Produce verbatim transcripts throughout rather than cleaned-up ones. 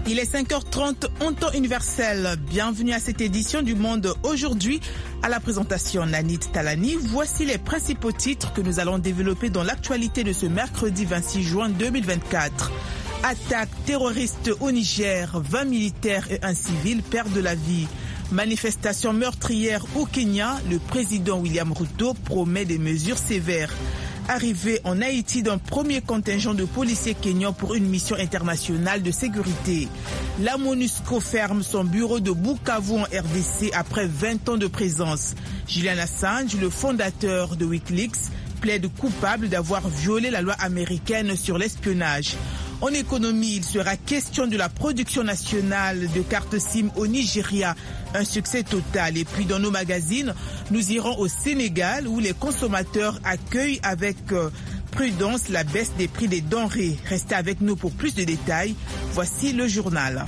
Il est cinq heures trente en temps universel. Bienvenue à cette édition du Monde aujourd'hui. À la présentation, Nanit Talani. Voici les principaux titres que nous allons développer dans l'actualité de ce mercredi vingt-six juin deux mille vingt-quatre. Attaque terroriste au Niger, vingt militaires et un civil perdent la vie. Manifestation meurtrière au Kenya, le président William Ruto promet des mesures sévères. Arrivée en Haïti d'un premier contingent de policiers kenyans pour une mission internationale de sécurité. La MONUSCO ferme son bureau de Bukavu en R D C après vingt ans de présence. Julian Assange, le fondateur de Wikileaks, plaide coupable d'avoir violé la loi américaine sur l'espionnage. En économie, il sera question de la production nationale de cartes SIM au Nigeria, un succès total. Et puis dans nos magazines, nous irons au Sénégal où les consommateurs accueillent avec prudence la baisse des prix des denrées. Restez avec nous pour plus de détails. Voici le journal.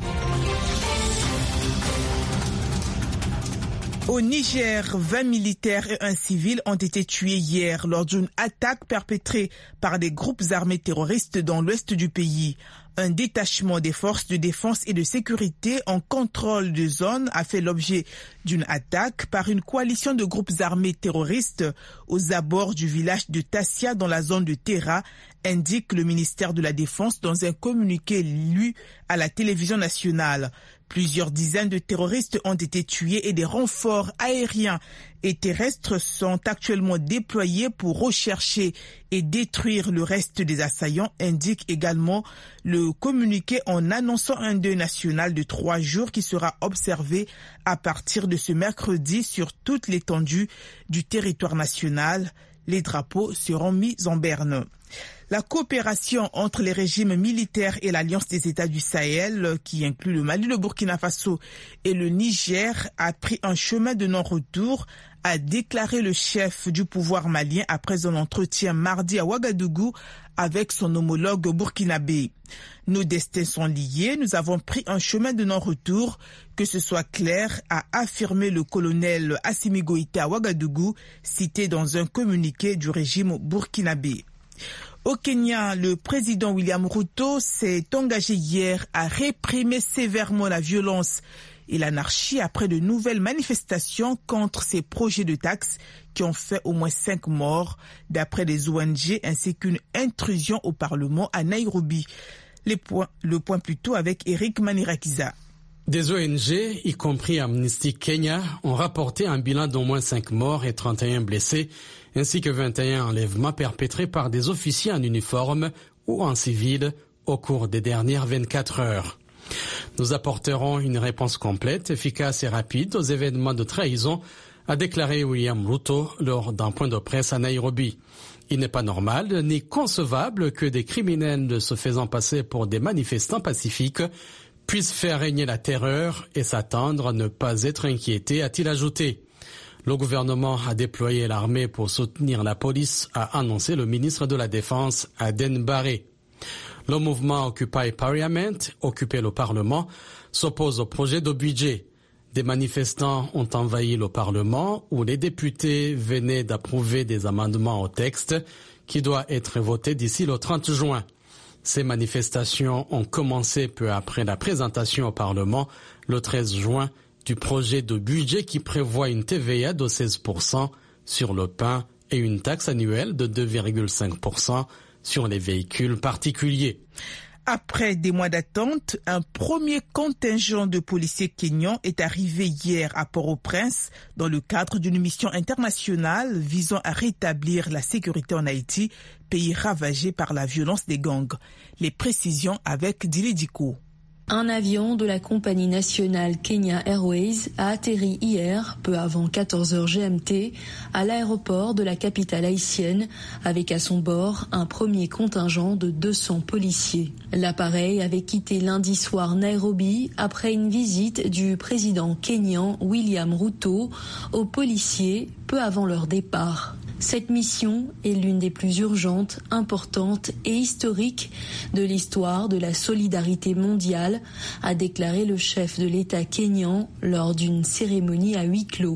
Au Niger, vingt militaires et un civil ont été tués hier lors d'une attaque perpétrée par des groupes armés terroristes dans l'ouest du pays. Un détachement des forces de défense et de sécurité en contrôle de zone a fait l'objet d'une attaque par une coalition de groupes armés terroristes aux abords du village de Tassia dans la zone de Terra, indique le ministère de la Défense dans un communiqué lu à la télévision nationale. Plusieurs dizaines de terroristes ont été tués et des renforts aériens et terrestres sont actuellement déployés pour rechercher et détruire le reste des assaillants, indique également le communiqué en annonçant un deuil national de trois jours qui sera observé à partir de ce mercredi sur toute l'étendue du territoire national. Les drapeaux seront mis en berne. La coopération entre les régimes militaires et l'Alliance des États du Sahel, qui inclut le Mali, le Burkina Faso et le Niger, a pris un chemin de non-retour, a déclaré le chef du pouvoir malien après un entretien mardi à Ouagadougou avec son homologue burkinabé. Nos destins sont liés, nous avons pris un chemin de non-retour, que ce soit clair, a affirmé le colonel Assimi Goïta à Ouagadougou, cité dans un communiqué du régime burkinabé. Au Kenya, le président William Ruto s'est engagé hier à réprimer sévèrement la violence et l'anarchie après de nouvelles manifestations contre ces projets de taxes qui ont fait au moins cinq morts, d'après les O N G, ainsi qu'une intrusion au Parlement à Nairobi. Les points, le point plus tôt avec Eric Manirakiza. Des O N G, y compris Amnesty Kenya, ont rapporté un bilan d'au moins cinq morts et trente et un blessés, ainsi que vingt et un enlèvements perpétrés par des officiers en uniforme ou en civil au cours des dernières vingt-quatre heures. Nous apporterons une réponse complète, efficace et rapide aux événements de trahison, a déclaré William Ruto lors d'un point de presse à Nairobi. Il n'est pas normal ni concevable que des criminels se faisant passer pour des manifestants pacifiques puissent faire régner la terreur et s'attendre à ne pas être inquiétés, a-t-il ajouté. Le gouvernement a déployé l'armée pour soutenir la police, a annoncé le ministre de la Défense, Aden Baré. Le mouvement Occupy Parliament, occuper le Parlement, s'oppose au projet de budget. Des manifestants ont envahi le Parlement où les députés venaient d'approuver des amendements au texte qui doit être voté d'ici le trente juin. Ces manifestations ont commencé peu après la présentation au Parlement, le treize juin, du projet de budget qui prévoit une T V A de seize pour cent sur le pain et une taxe annuelle de deux virgule cinq pour cent sur les véhicules particuliers. Après des mois d'attente, un premier contingent de policiers kenyans est arrivé hier à Port-au-Prince dans le cadre d'une mission internationale visant à rétablir la sécurité en Haïti, pays ravagé par la violence des gangs. Les précisions avec Dili Diko. Un avion de la compagnie nationale Kenya Airways a atterri hier, peu avant quatorze heures G M T, à l'aéroport de la capitale haïtienne, avec à son bord un premier contingent de deux cents policiers. L'appareil avait quitté lundi soir Nairobi après une visite du président kényan William Ruto aux policiers peu avant leur départ. Cette mission est l'une des plus urgentes, importantes et historiques de l'histoire de la solidarité mondiale, a déclaré le chef de l'État kényan lors d'une cérémonie à huis clos.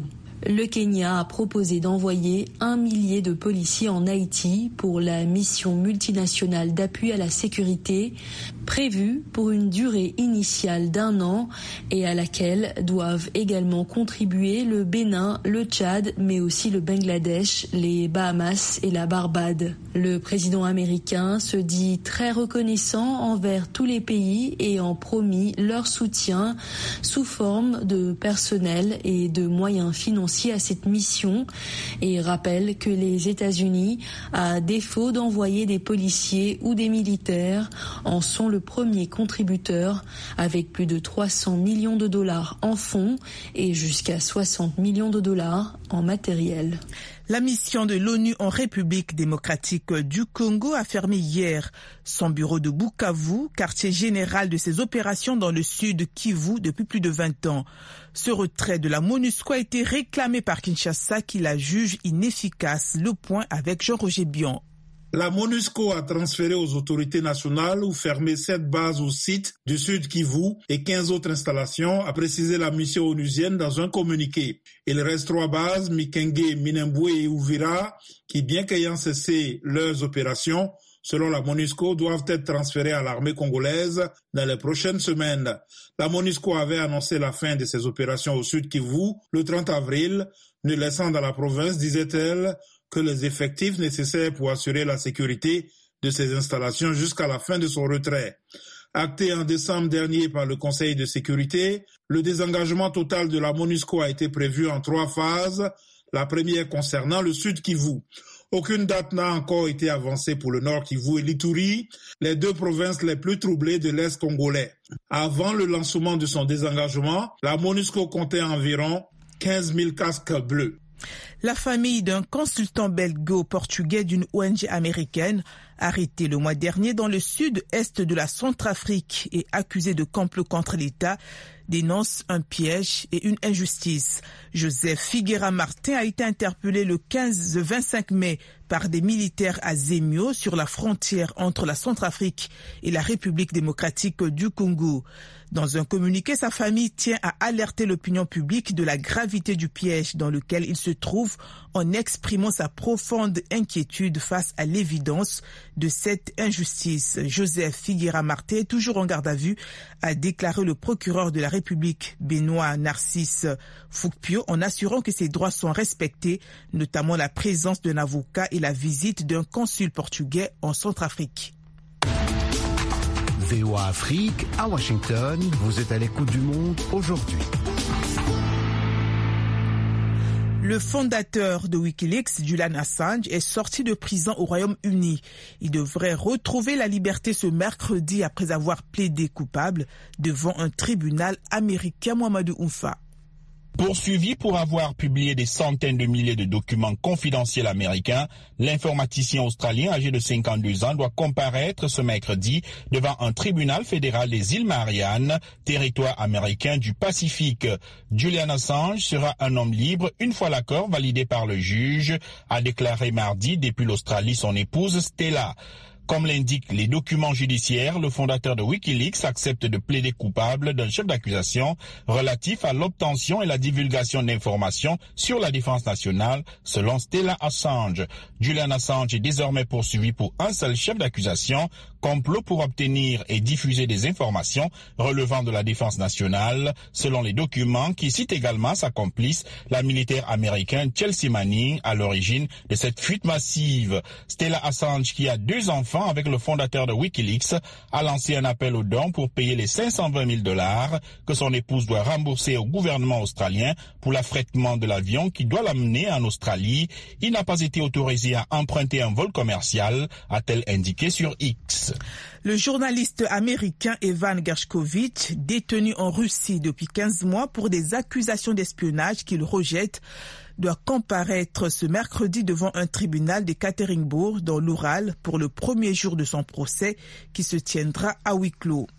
Le Kenya a proposé d'envoyer un millier de policiers en Haïti pour la mission multinationale d'appui à la sécurité, prévue pour une durée initiale d'un an et à laquelle doivent également contribuer le Bénin, le Tchad, mais aussi le Bangladesh, les Bahamas et la Barbade. Le président américain se dit très reconnaissant envers tous les pays et en promis leur soutien sous forme de personnel et de moyens financiers à cette mission et rappelle que les États-Unis, à défaut d'envoyer des policiers ou des militaires, en sont le premier contributeur avec plus de trois cents millions de dollars en fonds et jusqu'à soixante millions de dollars en matériel. La mission de l'ONU en République démocratique du Congo a fermé hier son bureau de Bukavu, quartier général de ses opérations dans le sud Kivu depuis plus de vingt ans. Ce retrait de la MONUSCO a été réclamé par Kinshasa qui la juge inefficace. Le point avec Jean-Roger Bion. La MONUSCO a transféré aux autorités nationales ou fermé sept bases au site du Sud Kivu et quinze autres installations, a précisé la mission onusienne dans un communiqué. Il reste trois bases, Mikenge, Minembwe et Uvira, qui, bien qu'ayant cessé leurs opérations, selon la MONUSCO, doivent être transférées à l'armée congolaise dans les prochaines semaines. La MONUSCO avait annoncé la fin de ses opérations au Sud Kivu le trente avril, ne laissant dans la province, disait-elle, que les effectifs nécessaires pour assurer la sécurité de ces installations jusqu'à la fin de son retrait. Acté en décembre dernier par le Conseil de sécurité, le désengagement total de la MONUSCO a été prévu en trois phases, la première concernant le Sud Kivu. Aucune date n'a encore été avancée pour le Nord Kivu et l'Ituri, les deux provinces les plus troublées de l'Est congolais. Avant le lancement de son désengagement, la MONUSCO comptait environ quinze mille casques bleus. La famille d'un consultant belgo-portugais d'une O N G américaine, arrêté le mois dernier dans le sud-est de la Centrafrique et accusé de complot contre l'État, dénonce un piège et une injustice. Joseph Figueira Martin a été interpellé le quinze vingt-cinq mai par des militaires à Zemio sur la frontière entre la Centrafrique et la République démocratique du Congo. Dans un communiqué, sa famille tient à alerter l'opinion publique de la gravité du piège dans lequel il se trouve en exprimant sa profonde inquiétude face à l'évidence de cette injustice. Joseph Figueira Martin, toujours en garde à vue, a déclaré le procureur de la République, Benoît Narcisse Fukpio, en assurant que ses droits sont respectés, notamment la présence d'un avocat et la visite d'un consul portugais en Centrafrique. V O A Afrique, à Washington, vous êtes à l'écoute du monde aujourd'hui. Le fondateur de Wikileaks, Julian Assange, est sorti de prison au Royaume-Uni. Il devrait retrouver la liberté ce mercredi après avoir plaidé coupable devant un tribunal américain. Mohamedou Oumfa. Poursuivi pour avoir publié des centaines de milliers de documents confidentiels américains, l'informaticien australien âgé de cinquante-deux ans doit comparaître ce mercredi devant un tribunal fédéral des îles Mariannes, territoire américain du Pacifique. Julian Assange sera un homme libre une fois l'accord validé par le juge, a déclaré mardi depuis l'Australie son épouse Stella. Comme l'indiquent les documents judiciaires, le fondateur de Wikileaks accepte de plaider coupable d'un chef d'accusation relatif à l'obtention et la divulgation d'informations sur la défense nationale, selon Stella Assange. Julian Assange est désormais poursuivi pour un seul chef d'accusation, complot pour obtenir et diffuser des informations relevant de la défense nationale, selon les documents qui citent également sa complice, la militaire américaine Chelsea Manning, à l'origine de cette fuite massive. Stella Assange, qui a deux enfants avec le fondateur de Wikileaks, a lancé un appel aux dons pour payer les cinq cent vingt mille dollars que son épouse doit rembourser au gouvernement australien pour l'affrètement de l'avion qui doit l'amener en Australie. Il n'a pas été autorisé à emprunter un vol commercial, a-t-elle indiqué sur X. Le journaliste américain Evan Gershkovich, détenu en Russie depuis quinze mois pour des accusations d'espionnage qu'il rejette, doit comparaître ce mercredi devant un tribunal de Katerinbourg dans l'Oural pour le premier jour de son procès qui se tiendra à huis clos.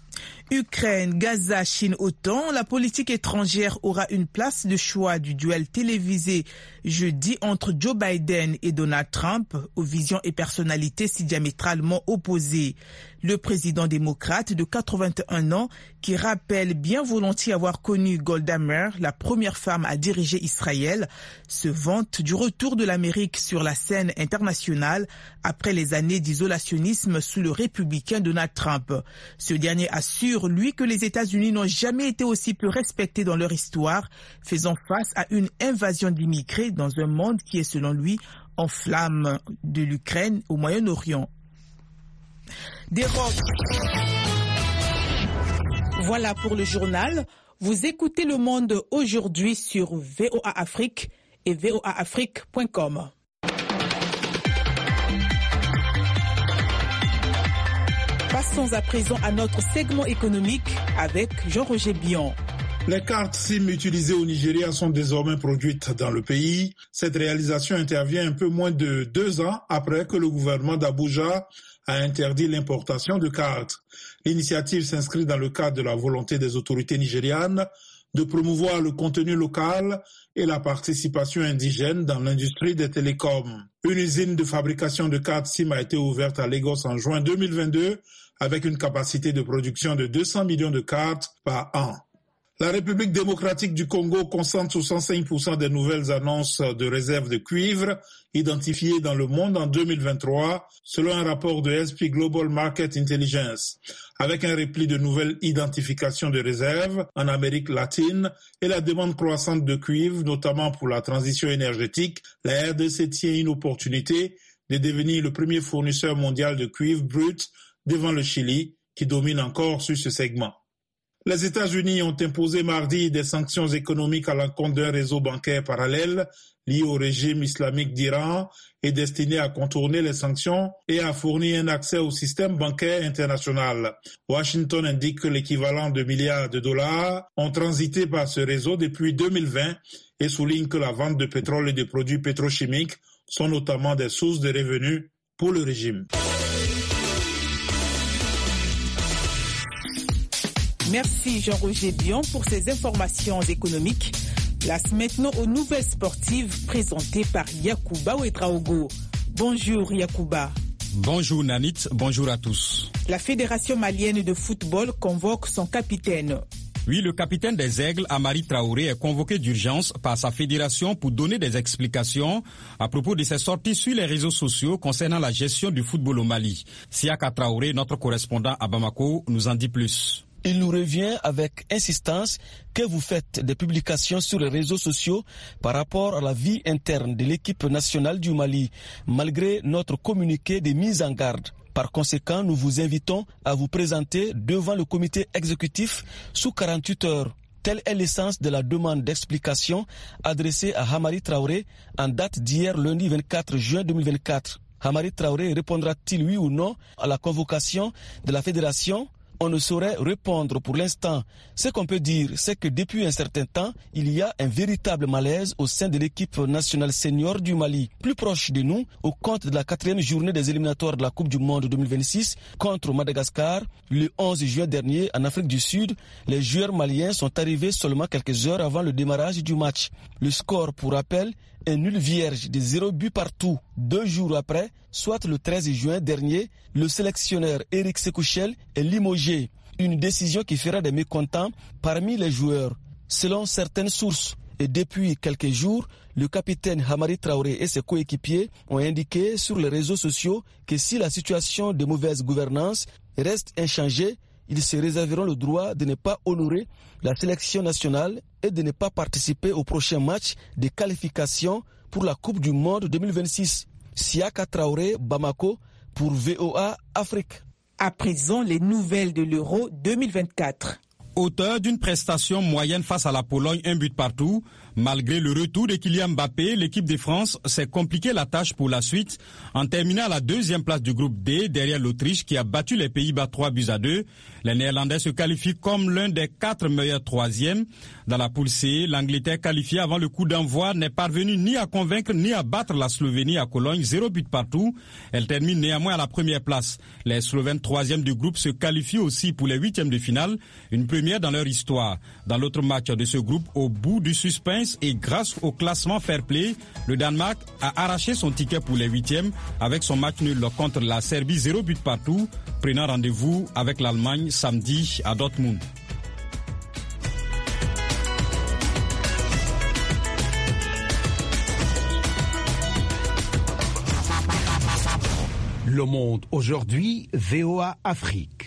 Ukraine, Gaza, Chine, OTAN, la politique étrangère aura une place de choix du duel télévisé jeudi entre Joe Biden et Donald Trump, aux visions et personnalités si diamétralement opposées. Le président démocrate de quatre-vingt-un ans, qui rappelle bien volontiers avoir connu Golda Meir, la première femme à diriger Israël, se vante du retour de l'Amérique sur la scène internationale après les années d'isolationnisme sous le républicain Donald Trump. Ce dernier assure, lui, que les États-Unis n'ont jamais été aussi peu respectés dans leur histoire, faisant face à une invasion d'immigrés dans un monde qui est, selon lui, en flammes, de l'Ukraine au Moyen-Orient. Des rocs. Voilà pour le journal. Vous écoutez Le Monde aujourd'hui sur V O A Afrique et V O A Afrique point com. Passons à présent à notre segment économique avec Jean-Roger Bion. Les cartes SIM utilisées au Nigeria sont désormais produites dans le pays. Cette réalisation intervient un peu moins de deux ans après que le gouvernement d'Abuja a interdit l'importation de cartes. L'initiative s'inscrit dans le cadre de la volonté des autorités nigérianes de promouvoir le contenu local et la participation indigène dans l'industrie des télécoms. Une usine de fabrication de cartes SIM a été ouverte à Lagos en juin deux mille vingt-deux avec une capacité de production de deux cents millions de cartes par an. La République démocratique du Congo concentre soixante-cinq pour cent des nouvelles annonces de réserves de cuivre identifiées dans le monde en deux mille vingt-trois, selon un rapport de S P Global Market Intelligence. Avec un repli de nouvelles identifications de réserves en Amérique latine et la demande croissante de cuivre, notamment pour la transition énergétique, la R D C tient une opportunité de devenir le premier fournisseur mondial de cuivre brut devant le Chili, qui domine encore sur ce segment. Les États-Unis ont imposé mardi des sanctions économiques à l'encontre d'un réseau bancaire parallèle lié au régime islamique d'Iran et destiné à contourner les sanctions et à fournir un accès au système bancaire international. Washington indique que l'équivalent de milliards de dollars ont transité par ce réseau depuis deux mille vingt et souligne que la vente de pétrole et de produits pétrochimiques sont notamment des sources de revenus pour le régime. Merci Jean-Roger Bion pour ces informations économiques. Place maintenant aux nouvelles sportives présentées par Yacouba Ouedraogo. Bonjour Yacouba. Bonjour Nanit, bonjour à tous. La Fédération malienne de football convoque son capitaine. Oui, le capitaine des Aigles, Amari Traoré, est convoqué d'urgence par sa fédération pour donner des explications à propos de ses sorties sur les réseaux sociaux concernant la gestion du football au Mali. Siaka Traoré, notre correspondant à Bamako, nous en dit plus. Il nous revient avec insistance que vous faites des publications sur les réseaux sociaux par rapport à la vie interne de l'équipe nationale du Mali, malgré notre communiqué de mise en garde. Par conséquent, nous vous invitons à vous présenter devant le comité exécutif sous quarante-huit heures. Telle est l'essence de la demande d'explication adressée à Amari Traoré en date d'hier lundi vingt-quatre juin deux mille vingt-quatre. Amari Traoré répondra-t-il oui ou non à la convocation de la fédération ? On ne saurait répondre pour l'instant. Ce qu'on peut dire, c'est que depuis un certain temps, il y a un véritable malaise au sein de l'équipe nationale senior du Mali. Plus proche de nous, au compte de la quatrième journée des éliminatoires de la Coupe du Monde deux mille vingt-six contre Madagascar, le onze juin dernier en Afrique du Sud, les joueurs maliens sont arrivés seulement quelques heures avant le démarrage du match. Le score, pour rappel, un nul vierge de zéro but partout. Deux jours après, soit le treize juin dernier, le sélectionneur Eric Sekouchel est limogé. Une décision qui fera des mécontents parmi les joueurs. Selon certaines sources, et depuis quelques jours, le capitaine Amari Traoré et ses coéquipiers ont indiqué sur les réseaux sociaux que si la situation de mauvaise gouvernance reste inchangée, ils se réserveront le droit de ne pas honorer la sélection nationale et de ne pas participer au prochain match de qualification pour la Coupe du Monde deux mille vingt-six. Siaka Traoré, Bamako, pour V O A Afrique. À présent, les nouvelles de l'Euro deux mille vingt-quatre. Auteur d'une prestation moyenne face à la Pologne, un but partout, Malgré le retour de Kylian Mbappé, l'équipe de France s'est compliqué la tâche pour la suite en terminant à la deuxième place du groupe D derrière l'Autriche qui a battu les Pays-Bas trois buts à deux. Les Néerlandais se qualifient comme l'un des quatre meilleurs troisièmes. Dans la poule C, l'Angleterre qualifiée avant le coup d'envoi n'est parvenue ni à convaincre ni à battre la Slovénie à Cologne, zéro but partout. Elle termine néanmoins à la première place. Les Slovènes troisièmes du groupe se qualifient aussi pour les huitièmes de finale, une première dans leur histoire. Dans l'autre match de ce groupe, au bout du suspense et grâce au classement fair play, le Danemark a arraché son ticket pour les huitièmes avec son match nul contre la Serbie, zéro but partout, prenant rendez-vous avec l'Allemagne samedi à Dortmund. Le Monde aujourd'hui, V O A Afrique.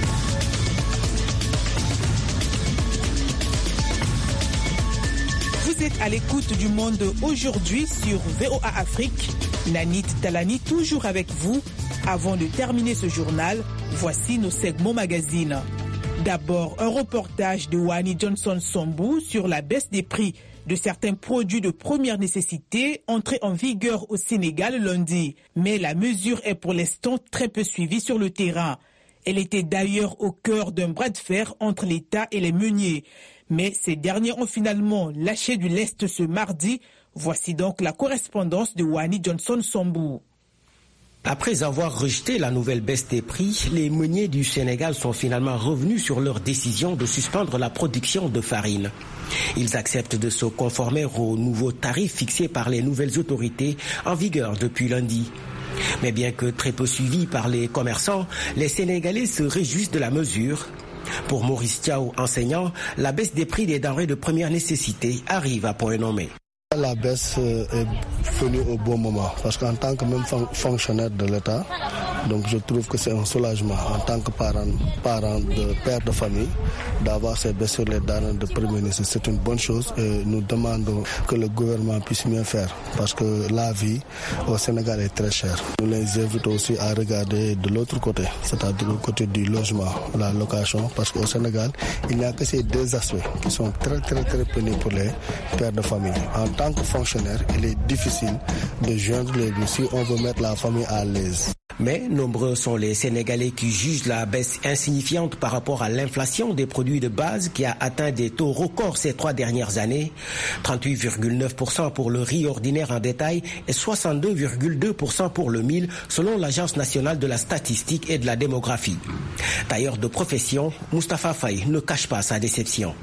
Vous êtes à l'écoute du Monde aujourd'hui sur V O A Afrique. Nanit Talani toujours avec vous. Avant de terminer ce journal, voici nos segments magazines. D'abord, un reportage de Wani Johnson Sambou sur la baisse des prix de certains produits de première nécessité entrés en vigueur au Sénégal lundi. Mais la mesure est pour l'instant très peu suivie sur le terrain. Elle était d'ailleurs au cœur d'un bras de fer entre l'État et les meuniers. Mais ces derniers ont finalement lâché du lest ce mardi. Voici donc la correspondance de Wani Johnson Sambou. Après avoir rejeté la nouvelle baisse des prix, les meuniers du Sénégal sont finalement revenus sur leur décision de suspendre la production de farine. Ils acceptent de se conformer aux nouveaux tarifs fixés par les nouvelles autorités en vigueur depuis lundi. Mais bien que très peu suivis par les commerçants, les Sénégalais se réjouissent de la mesure. Pour Maurice Thiaw, enseignant, la baisse des prix des denrées de première nécessité arrive à point nommé. La baisse est venue au bon moment parce qu'en tant que même fonctionnaire de l'État, donc je trouve que c'est un soulagement en tant que parent, parent de père de famille d'avoir ces baisses sur les denrées de première nécessité. C'est une bonne chose et nous demandons que le gouvernement puisse mieux faire parce que la vie au Sénégal est très chère. Nous les invitons aussi à regarder de l'autre côté, c'est-à-dire du côté du logement, la location, parce qu'au Sénégal, il n'y a que ces deux aspects qui sont très très très pénibles pour les pères de famille. En En tant que fonctionnaire, il est difficile de joindre les deux si on veut mettre la famille à l'aise. Mais nombreux sont les Sénégalais qui jugent la baisse insignifiante par rapport à l'inflation des produits de base qui a atteint des taux records ces trois dernières années. trente-huit virgule neuf pour cent pour le riz ordinaire en détail et soixante-deux virgule deux pour cent pour le mil selon l'Agence nationale de la statistique et de la démographie. Tailleur de profession, Moustapha Faye ne cache pas sa déception.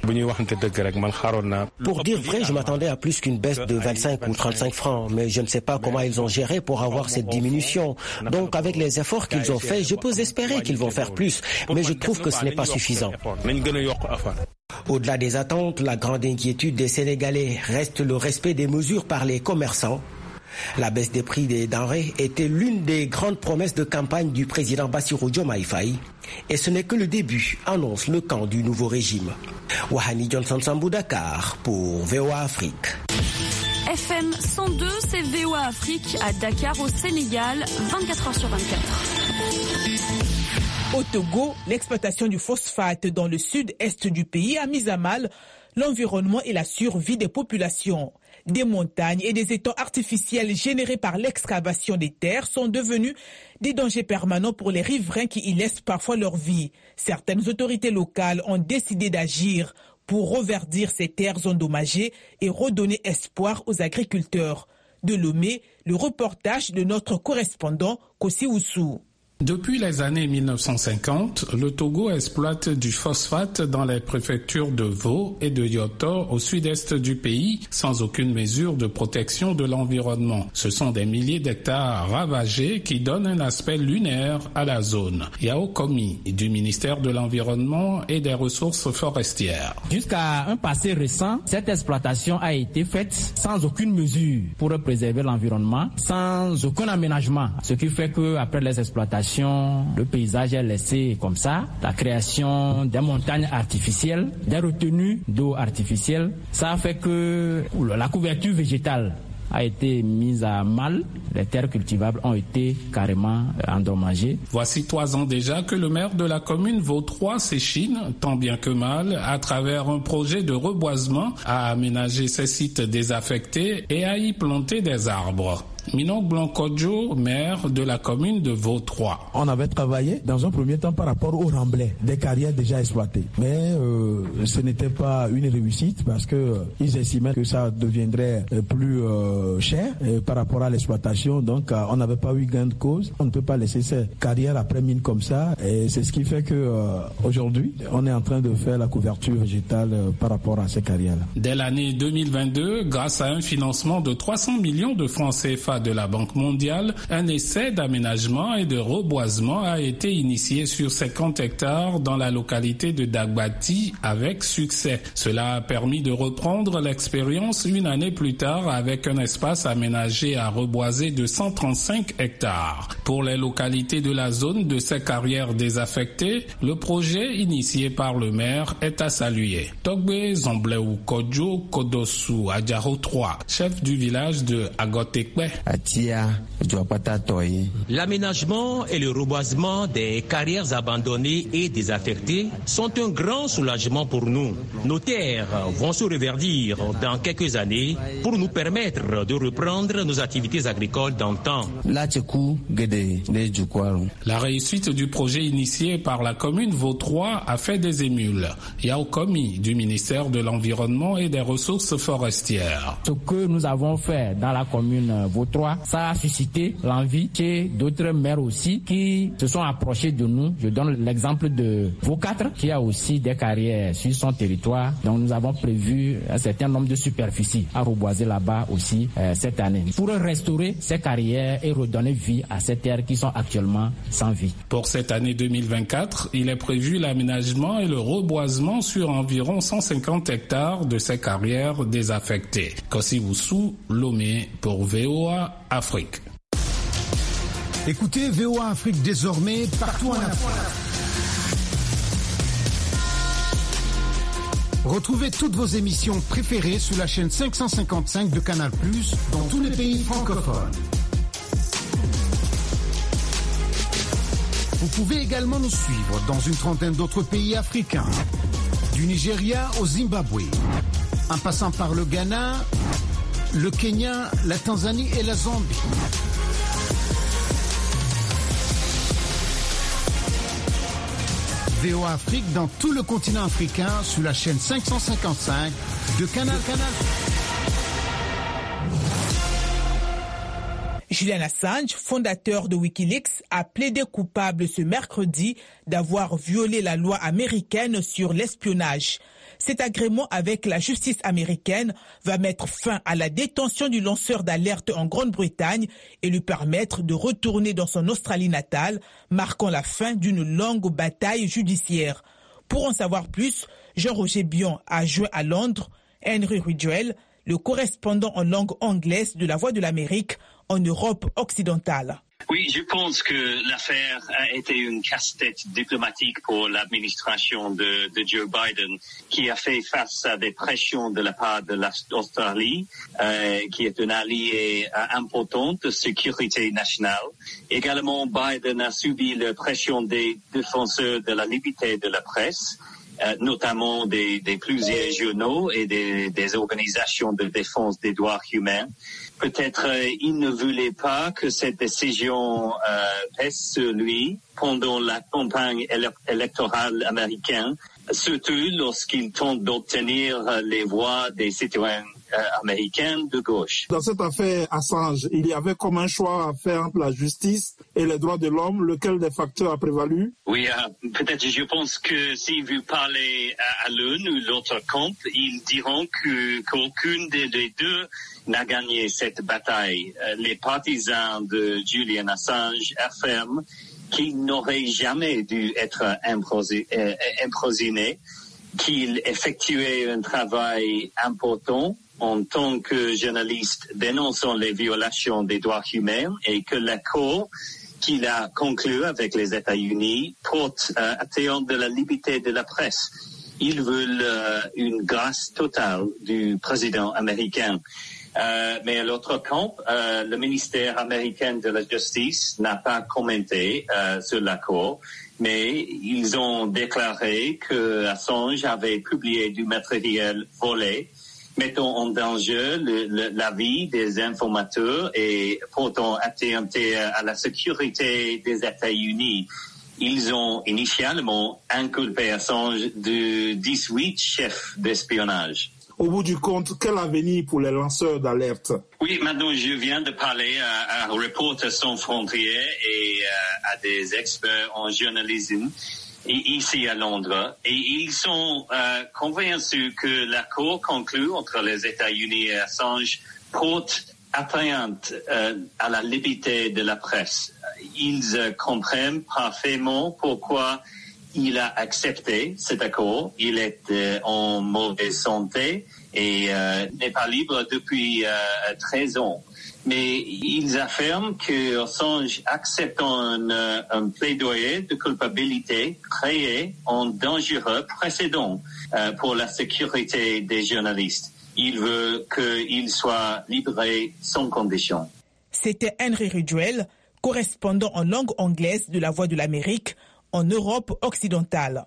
Pour dire vrai, je m'attendais à plus qu'une baisse de vingt-cinq ou trente-cinq francs, mais je ne sais pas comment ils ont géré pour avoir cette diminution. Donc avec les efforts qu'ils ont faits, je peux espérer qu'ils vont faire plus, mais je trouve que ce n'est pas suffisant. Au-delà des attentes, la grande inquiétude des Sénégalais reste le respect des mesures par les commerçants. La baisse des prix des denrées était l'une des grandes promesses de campagne du président Bassirou Diomaye Faye. Et ce n'est que le début, annonce le camp du nouveau régime. Wahani Johnson Sambou, Dakar, pour V O A Afrique. F M cent deux, c'est V O A Afrique à Dakar au Sénégal, vingt-quatre heures sur vingt-quatre. Au Togo, l'exploitation du phosphate dans le sud-est du pays a mis à mal l'environnement et la survie des populations. Des montagnes et des étangs artificiels générés par l'excavation des terres sont devenus des dangers permanents pour les riverains qui y laissent parfois leur vie. Certaines autorités locales ont décidé d'agir pour reverdir ces terres endommagées et redonner espoir aux agriculteurs. De Lomé, le reportage de notre correspondant Kossi Oussou. Depuis les années mille neuf cent cinquante, le Togo exploite du phosphate dans les préfectures de Vaud et de Yoto au sud-est du pays sans aucune mesure de protection de l'environnement. Ce sont des milliers d'hectares ravagés qui donnent un aspect lunaire à la zone. Yao Komi du ministère de l'Environnement et des Ressources forestières. Jusqu'à un passé récent, cette exploitation a été faite sans aucune mesure pour préserver l'environnement, sans aucun aménagement, ce qui fait qu'après les exploitations, le paysage est laissé comme ça, la création des montagnes artificielles, des retenues d'eau artificielles, ça a fait que la couverture végétale a été mise à mal. Les terres cultivables ont été carrément endommagées. Voici trois ans déjà que le maire de la commune Vaud trois s'échine, tant bien que mal, à travers un projet de reboisement, à aménager ces sites désaffectés et à y planter des arbres. Minok Blanc-Kodjo, maire de la commune de Vaud trois. On avait travaillé dans un premier temps par rapport au remblai des carrières déjà exploitées. Mais euh, ce n'était pas une réussite parce que euh, ils estimaient que ça deviendrait euh, plus euh, cher euh, par rapport à l'exploitation. Donc euh, on n'avait pas eu gain de cause. On ne peut pas laisser ces carrières après mine comme ça. Et c'est ce qui fait que euh, aujourd'hui, on est en train de faire la couverture végétale euh, par rapport à ces carrières-là. Dès l'année deux mille vingt-deux, grâce à un financement de trois cents millions de francs C F A de la Banque mondiale, un essai d'aménagement et de reboisement a été initié sur cinquante hectares dans la localité de Dagbati avec succès. Cela a permis de reprendre l'expérience une année plus tard avec un espace aménagé à reboiser de cent trente-cinq hectares. Pour les localités de la zone de ces carrières désaffectées, le projet initié par le maire est à saluer. Togbe Zombleu Kodjo Kodosu Adjaro trois, chef du village de Agotekpe. L'aménagement et le reboisement des carrières abandonnées et désaffectées sont un grand soulagement pour nous. Nos terres vont se reverdir dans quelques années pour nous permettre de reprendre nos activités agricoles d'antan. La réussite du projet initié par la commune Vaud trois a fait des émules. Yao Komi du ministère de l'Environnement et des Ressources forestières. Ce que nous avons fait dans la commune Vaud trois, ça a suscité l'envie chez d'autres maires aussi qui se sont approchés de nous. Je donne l'exemple de Vaud quatre qui a aussi des carrières sur son territoire. Donc nous avons prévu un certain nombre de superficies à reboiser là-bas aussi euh, cette année pour restaurer ces carrières et redonner vie à ces terres qui sont actuellement sans vie. Pour cette année deux mille vingt-quatre, il est prévu l'aménagement et le reboisement sur environ cent cinquante hectares de ces carrières désaffectées. Kossi Woussou, Lomé pour V O A Afrique. Écoutez V O A Afrique désormais partout en Afrique. Retrouvez toutes vos émissions préférées sur la chaîne cinq cent cinquante-cinq de Canal plus, dans tous les pays francophones. Vous pouvez également nous suivre dans une trentaine d'autres pays africains, du Nigeria au Zimbabwe, en passant par le Ghana, le Kenya, la Tanzanie et la Zambie. V O A Afrique dans tout le continent africain sur la chaîne cinq cent cinquante-cinq de Canal Canal. Julian Assange, fondateur de Wikileaks, a plaidé coupable ce mercredi d'avoir violé la loi américaine sur l'espionnage. Cet agrément avec la justice américaine va mettre fin à la détention du lanceur d'alerte en Grande-Bretagne et lui permettre de retourner dans son Australie natale, marquant la fin d'une longue bataille judiciaire. Pour en savoir plus, Jean-Roger Bion a joint à Londres Henry Ridgwell, le correspondant en langue anglaise de La Voix de l'Amérique en Europe occidentale. Oui, je pense que l'affaire a été une casse-tête diplomatique pour l'administration de, de Joe Biden, qui a fait face à des pressions de la part de l'Australie, euh, qui est un allié euh, important de sécurité nationale. Également, Biden a subi la pression des défenseurs de la liberté de la presse, Euh, notamment des, des plusieurs journaux et des, des organisations de défense des droits humains. Peut-être euh, il ne voulait pas que cette décision euh, pèse sur lui pendant la campagne éle- électorale américaine, surtout lorsqu'il tente d'obtenir euh, les voix des citoyens euh, américains de gauche. Dans cette affaire Assange, il y avait comme un choix à faire entre la justice et les droits de l'homme. Lequel des facteurs a prévalu? Oui, euh, peut-être je pense que si vous parlez à, à l'un ou l'autre camp, ils diront que, qu'aucune des, des deux n'a gagné cette bataille. Euh, les partisans de Julian Assange affirment qu'il n'aurait jamais dû être emprisonné, qu'il effectuait un travail important en tant que journaliste dénonçant les violations des droits humains et que l'accord qu'il a conclu avec les États-Unis porte euh, atteinte de la liberté de la presse. Ils veulent euh, une grâce totale du président américain. Euh, mais à l'autre camp, euh, le ministère américain de la Justice n'a pas commenté euh, sur l'accord, mais ils ont déclaré que Assange avait publié du matériel volé, mettant en danger le, le, la vie des informateurs et portant atteinte à la sécurité des États-Unis. Ils ont initialement inculpé Assange de dix-huit chefs d'espionnage. Au bout du compte, quel avenir pour les lanceurs d'alerte? Oui, maintenant je viens de parler à, à Reporters sans frontières et à, à des experts en journalisme ici à Londres, et ils sont euh, convaincus que l'accord conclu entre les États-Unis et Assange porte atteinte euh, à la liberté de la presse. Ils euh, comprennent parfaitement pourquoi il a accepté cet accord. Il est euh, en mauvaise santé et euh, n'est pas libre depuis euh, treize ans. Mais ils affirment que Assange accepte un, un plaidoyer de culpabilité créé en dangereux précédent euh, pour la sécurité des journalistes. Il veut qu'il soit libéré sans condition. C'était Henry Ridgwell, correspondant en langue anglaise de La Voix de l'Amérique en Europe occidentale.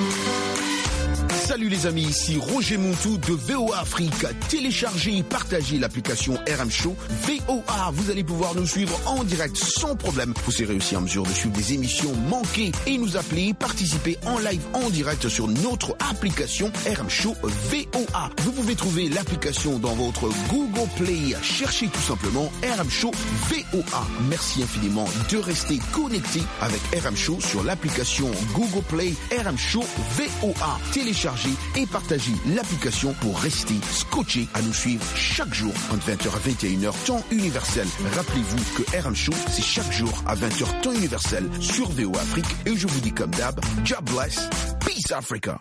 Salut les amis, ici Roger Montou de V O A Afrique. Téléchargez et partagez l'application R M Show V O A. Vous allez pouvoir nous suivre en direct sans problème. Vous serez aussi en mesure de suivre des émissions manquées et nous appeler, participer en live en direct sur notre application R M Show V O A. Vous pouvez trouver l'application dans votre Google Play. Cherchez tout simplement R M Show V O A. Merci infiniment de rester connecté avec R M Show sur l'application Google Play R M Show V O A. Téléchargez et partagez l'application pour rester scotché à nous suivre chaque jour entre vingt heures à vingt et une heures temps universel. Rappelez-vous que R M Show, c'est chaque jour à vingt heures temps universel sur V O A Afrique. Et je vous dis comme d'hab, God bless, peace Africa.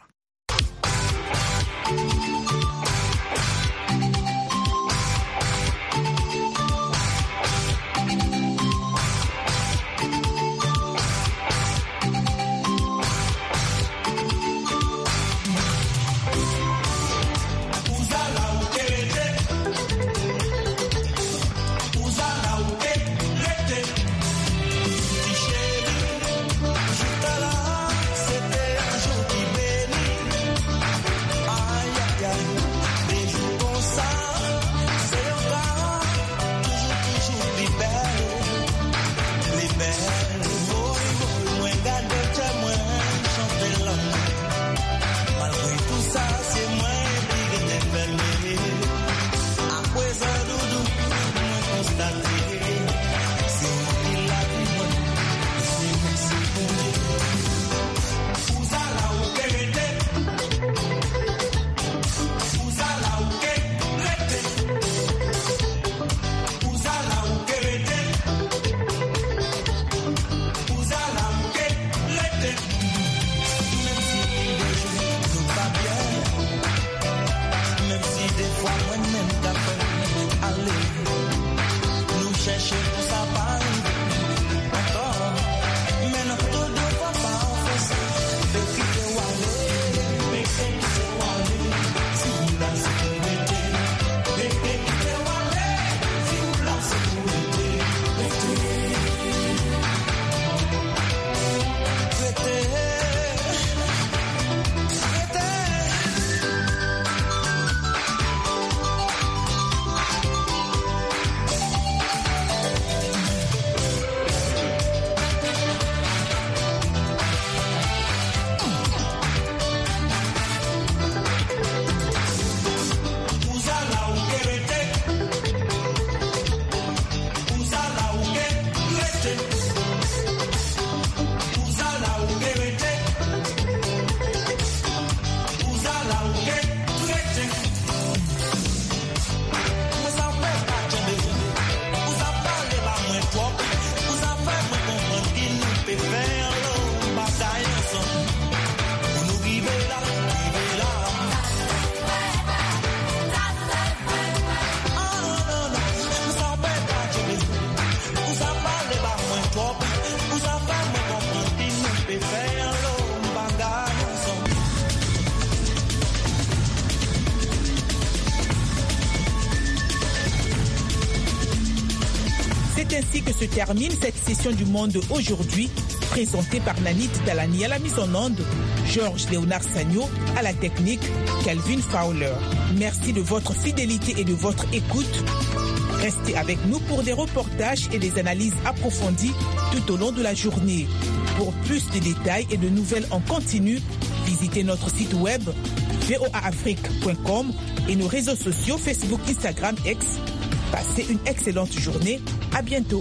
ainsi que se termine cette session du Monde aujourd'hui, présentée par Nanit Talani à la mise en onde, Georges Léonard Sagno à la technique, Calvin Fowler. Merci de votre fidélité et de votre écoute. Restez avec nous pour des reportages et des analyses approfondies tout au long de la journée. Pour plus de détails et de nouvelles en continu, visitez notre site web v o a afrique point com et nos réseaux sociaux Facebook, Instagram, X. Passez une excellente journée. À bientôt.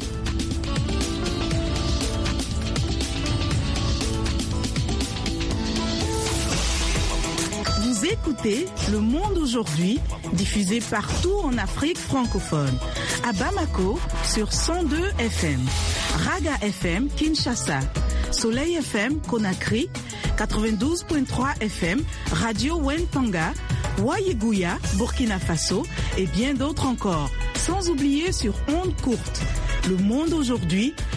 Vous écoutez Le Monde aujourd'hui, diffusé partout en Afrique francophone. À Bamako, sur cent deux F M. Raga F M, Kinshasa. Soleil F M, Conakry. quatre-vingt-douze point trois F M, Radio Wentanga. Wayeguya, Burkina Faso. Et bien d'autres encore. Sans oublier sur ondes courtes. Le Monde aujourd'hui,